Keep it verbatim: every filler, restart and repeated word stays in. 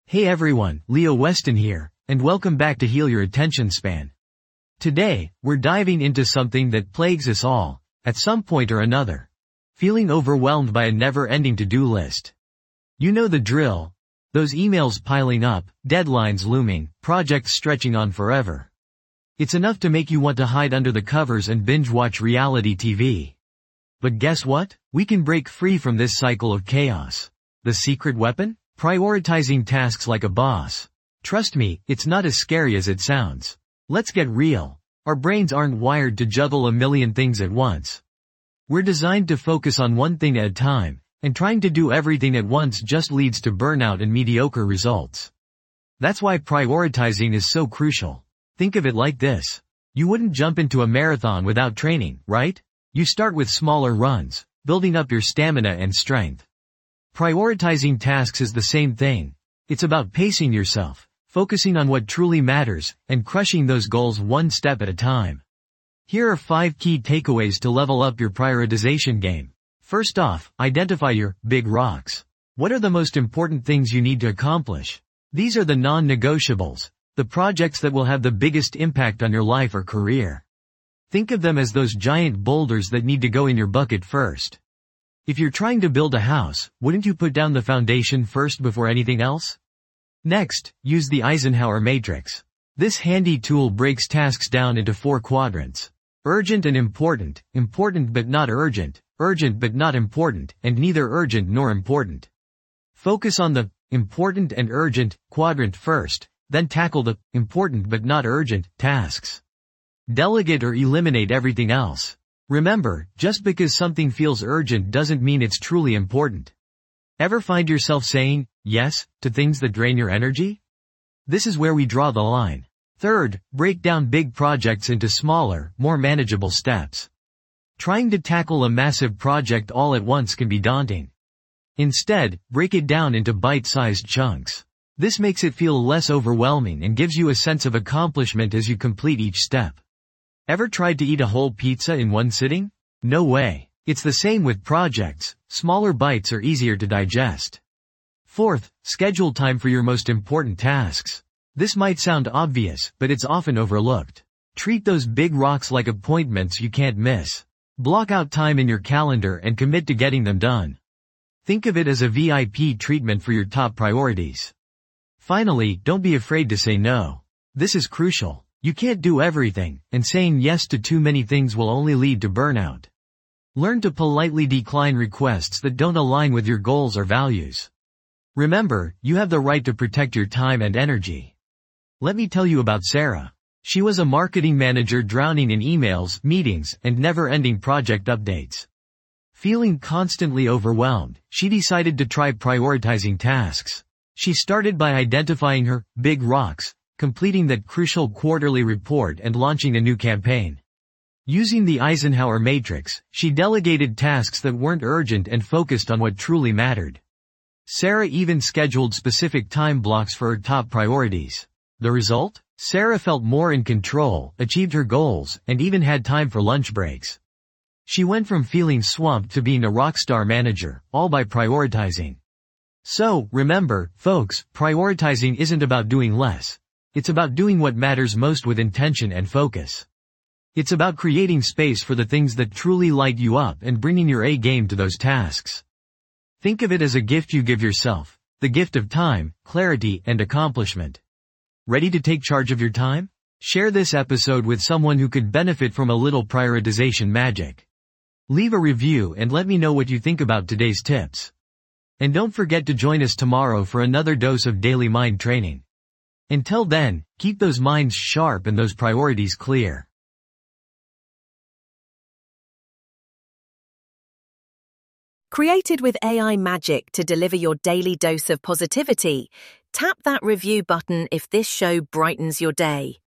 Hey everyone, Leo Weston here, and welcome back to Heal Your Attention Span. Today, we're diving into something that plagues us all, at some point or another. Feeling overwhelmed by a never-ending to-do list. You know the drill. Those emails piling up, deadlines looming, projects stretching on forever. It's enough to make you want to hide under the covers and binge-watch reality T V. But guess what? We can break free from this cycle of chaos. The secret weapon? Prioritizing tasks like a boss. Trust me, it's not as scary as it sounds. Let's get real. Our brains aren't wired to juggle a million things at once. We're designed to focus on one thing at a time, and trying to do everything at once just leads to burnout and mediocre results. That's why prioritizing is so crucial. Think of it like this. You wouldn't jump into a marathon without training, right? You start with smaller runs, building up your stamina and strength. Prioritizing tasks is the same thing. It's about pacing yourself, focusing on what truly matters, and crushing those goals one step at a time. Here are five key takeaways to level up your prioritization game. First off, identify your big rocks. What are the most important things you need to accomplish? These are the non-negotiables, the projects that will have the biggest impact on your life or career. Think of them as those giant boulders that need to go in your bucket first. If you're trying to build a house, wouldn't you put down the foundation first before anything else? Next, use the Eisenhower matrix. This handy tool breaks tasks down into four quadrants. Urgent and important, important but not urgent, urgent but not important, and neither urgent nor important. Focus on the important and urgent quadrant first, then tackle the important but not urgent tasks. Delegate or eliminate everything else. Remember, just because something feels urgent doesn't mean it's truly important. Ever find yourself saying yes to things that drain your energy? This is where we draw the line. Third, break down big projects into smaller, more manageable steps. Trying to tackle a massive project all at once can be daunting. Instead, break it down into bite-sized chunks. This makes it feel less overwhelming and gives you a sense of accomplishment as you complete each step. Ever tried to eat a whole pizza in one sitting? No way. It's the same with projects. Smaller bites are easier to digest. Fourth, schedule time for your most important tasks. This might sound obvious, but it's often overlooked. Treat those big rocks like appointments you can't miss. Block out time in your calendar and commit to getting them done. Think of it as a V I P treatment for your top priorities. Finally, don't be afraid to say no. This is crucial. You can't do everything, and saying yes to too many things will only lead to burnout. Learn to politely decline requests that don't align with your goals or values. Remember, you have the right to protect your time and energy. Let me tell you about Sarah. She was a marketing manager drowning in emails, meetings, and never-ending project updates. Feeling constantly overwhelmed, she decided to try prioritizing tasks. She started by identifying her big rocks, completing that crucial quarterly report and launching a new campaign. Using the Eisenhower matrix, she delegated tasks that weren't urgent and focused on what truly mattered. Sarah even scheduled specific time blocks for her top priorities. The result? Sarah felt more in control, achieved her goals, and even had time for lunch breaks. She went from feeling swamped to being a rockstar manager, all by prioritizing. So, remember, folks, prioritizing isn't about doing less. It's about doing what matters most with intention and focus. It's about creating space for the things that truly light you up and bringing your A game to those tasks. Think of it as a gift you give yourself, the gift of time, clarity, and accomplishment. Ready to take charge of your time? Share this episode with someone who could benefit from a little prioritization magic. Leave a review and let me know what you think about today's tips. And don't forget to join us tomorrow for another dose of daily mind training. Until then, keep those minds sharp and those priorities clear. Created with A I magic to deliver your daily dose of positivity, tap that review button if this show brightens your day.